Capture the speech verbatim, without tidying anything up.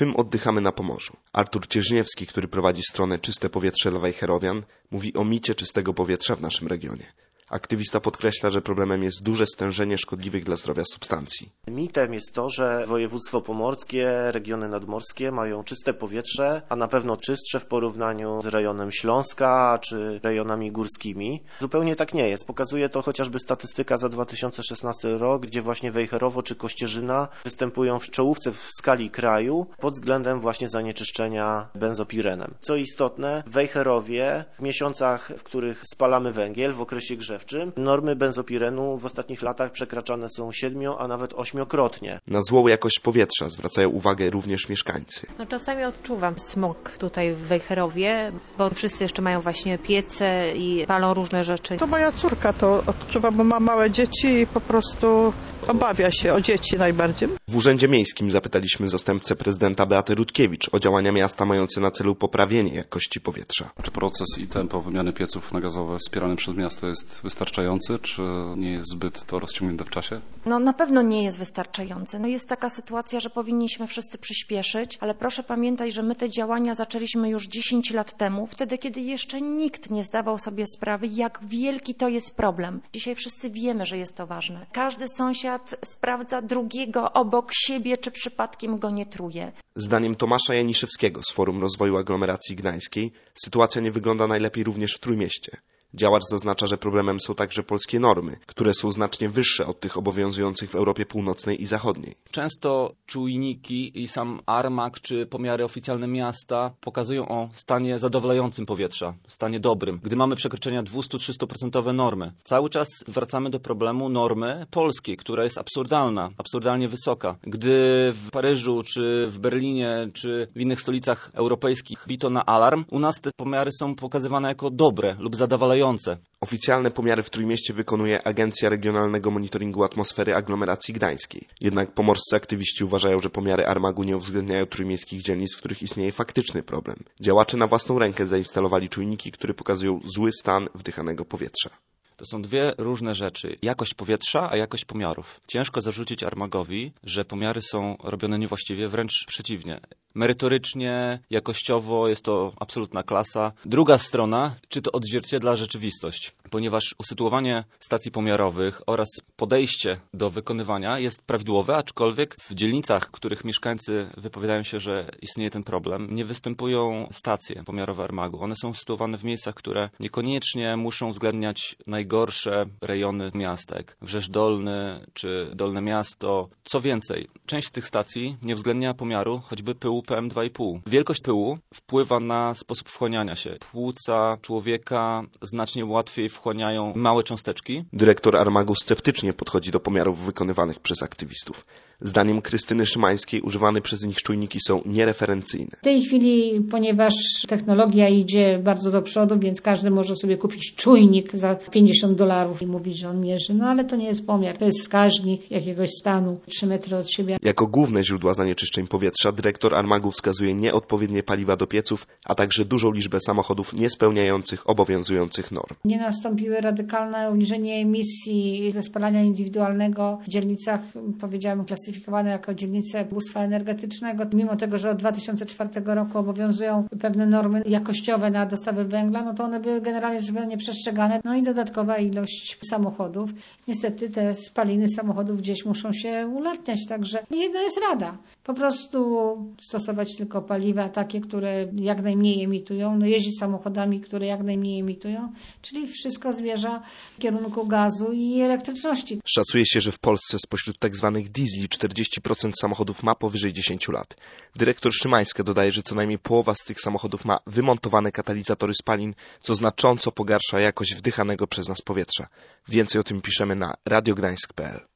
Czym oddychamy na Pomorzu? Artur Cierzniewski, który prowadzi stronę Czyste Powietrze dla Wejherowian, mówi o micie czystego powietrza w naszym regionie. Aktywista podkreśla, że problemem jest duże stężenie szkodliwych dla zdrowia substancji. Mitem jest to, że województwo pomorskie, regiony nadmorskie mają czyste powietrze, a na pewno czystsze w porównaniu z rejonem Śląska czy rejonami górskimi. Zupełnie tak nie jest. Pokazuje to chociażby statystyka za dwa tysiące szesnasty rok, gdzie właśnie Wejherowo czy Kościerzyna występują w czołówce w skali kraju pod względem właśnie zanieczyszczenia benzopirenem. Co istotne, w Wejherowie w miesiącach, w których spalamy węgiel, w okresie grzewczym, normy benzopirenu w ostatnich latach przekraczane są siedmiu, a nawet ośmiokrotnie. Na złą jakość powietrza zwracają uwagę również mieszkańcy. No, czasami odczuwam smog tutaj w Wejherowie, bo wszyscy jeszcze mają właśnie piece i palą różne rzeczy. To moja córka to odczuwa, bo ma małe dzieci i po prostu obawia się o dzieci najbardziej. W Urzędzie Miejskim zapytaliśmy zastępcę prezydenta Beaty Rutkiewicz o działania miasta mające na celu poprawienie jakości powietrza. Czy proces i tempo wymiany pieców na gazowe wspierany przez miasto jest wystarczający, czy nie jest zbyt to rozciągnięte w czasie? No na pewno nie jest wystarczający. No jest taka sytuacja, że powinniśmy wszyscy przyspieszyć, ale proszę pamiętać, że my te działania zaczęliśmy już dziesięć lat temu, wtedy kiedy jeszcze nikt nie zdawał sobie sprawy, jak wielki to jest problem. Dzisiaj wszyscy wiemy, że jest to ważne. Każdy sąsiad sprawdza drugiego obok siebie, czy przypadkiem go nie truje. Zdaniem Tomasza Janiszewskiego z Forum Rozwoju Aglomeracji Gdańskiej sytuacja nie wygląda najlepiej również w Trójmieście. Działacz zaznacza, że problemem są także polskie normy, które są znacznie wyższe od tych obowiązujących w Europie Północnej i Zachodniej. Często czujniki i sam Armag czy pomiary oficjalne miasta pokazują o stanie zadowalającym powietrza, stanie dobrym. Gdy mamy przekroczenia dwieście do trzystu procent normy, cały czas wracamy do problemu normy polskiej, która jest absurdalna, absurdalnie wysoka. Gdy w Paryżu, czy w Berlinie, czy w innych stolicach europejskich bito na alarm, u nas te pomiary są pokazywane jako dobre lub zadowalające. Oficjalne pomiary w Trójmieście wykonuje Agencja Regionalnego Monitoringu Atmosfery Aglomeracji Gdańskiej. Jednak pomorscy aktywiści uważają, że pomiary Armagu nie uwzględniają trójmiejskich dzielnic, w których istnieje faktyczny problem. Działacze na własną rękę zainstalowali czujniki, które pokazują zły stan wdychanego powietrza. To są dwie różne rzeczy. Jakość powietrza, a jakość pomiarów. Ciężko zarzucić Armagowi, że pomiary są robione niewłaściwie, wręcz przeciwnie. Merytorycznie, jakościowo jest to absolutna klasa. Druga strona, czy to odzwierciedla rzeczywistość, ponieważ usytuowanie stacji pomiarowych oraz podejście do wykonywania jest prawidłowe, aczkolwiek w dzielnicach, w których mieszkańcy wypowiadają się, że istnieje ten problem, nie występują stacje pomiarowe Armagu. One są usytuowane w miejscach, które niekoniecznie muszą uwzględniać najgorsze rejony miasta, jak Wrzesz Dolny czy Dolne Miasto. Co więcej, część tych stacji nie uwzględnia pomiaru choćby pyłu P M dwa i pół. Wielkość pyłu wpływa na sposób wchłaniania się. Płuca człowieka znacznie łatwiej wchłaniają małe cząsteczki. Dyrektor Armagu sceptycznie podchodzi do pomiarów wykonywanych przez aktywistów. Zdaniem Krystyny Szymańskiej używane przez nich czujniki są niereferencyjne. W tej chwili, ponieważ technologia idzie bardzo do przodu, więc każdy może sobie kupić czujnik za pięćdziesiąt dolarów i mówić, że on mierzy. No ale to nie jest pomiar, to jest wskaźnik jakiegoś stanu trzy metry od siebie. Jako główne źródła zanieczyszczeń powietrza dyrektor Armagu wskazuje nieodpowiednie paliwa do pieców, a także dużą liczbę samochodów niespełniających obowiązujących norm. Nie nastąpiły radykalne obniżenie emisji ze spalania indywidualnego w dzielnicach, powiedziałabym, klasyfikowane jako dzielnice ubóstwa energetycznego. Mimo tego, że od dwa tysiące czwartego roku obowiązują pewne normy jakościowe na dostawy węgla, no to one były generalnie rzecz biorąc nieprzestrzegane. No i dodatkowa ilość samochodów. Niestety te spaliny samochodów gdzieś muszą się ulatniać, także jedna jest rada. Po prostu stosować tylko paliwa takie, które jak najmniej emitują, no jeździć samochodami, które jak najmniej emitują, czyli wszystko zmierza w kierunku gazu i elektryczności. Szacuje się, że w Polsce spośród tak zwanych diesli czterdzieści procent samochodów ma powyżej dziesięciu lat. Dyrektor Szymańska dodaje, że co najmniej połowa z tych samochodów ma wymontowane katalizatory spalin, co znacząco pogarsza jakość wdychanego przez nas powietrza. Więcej o tym piszemy na radiogdańsk kropka p l.